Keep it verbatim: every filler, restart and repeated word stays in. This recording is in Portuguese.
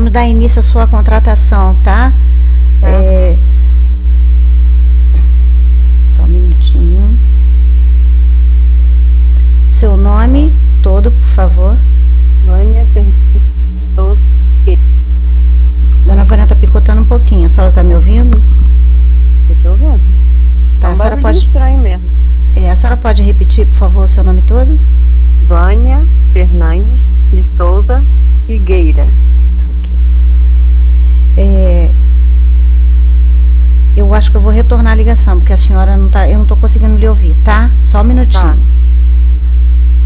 vamos dar início à sua contratação, tá? Tá. É... Só um minutinho. Seu nome todo, por favor. Vânia Fernandes. Dona Vânia tá picotando um pouquinho. A senhora tá me ouvindo? Estou ouvindo. Tá, É um a senhora barulho pode... estranho mesmo. É, a senhora pode repetir, por favor, o seu nome todo? Vânia Fernandes de Souza Figueira. É... Eu acho que eu vou retornar a ligação, porque a senhora não tá... Eu não tô conseguindo lhe ouvir, tá? Só um minutinho. Tá.